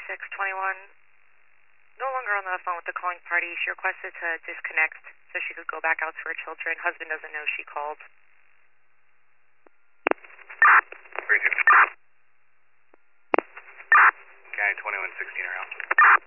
621. No longer on the phone with the calling party. She requested to disconnect so she could go back out to her children. Husband doesn't know she called. Guy 2116 around.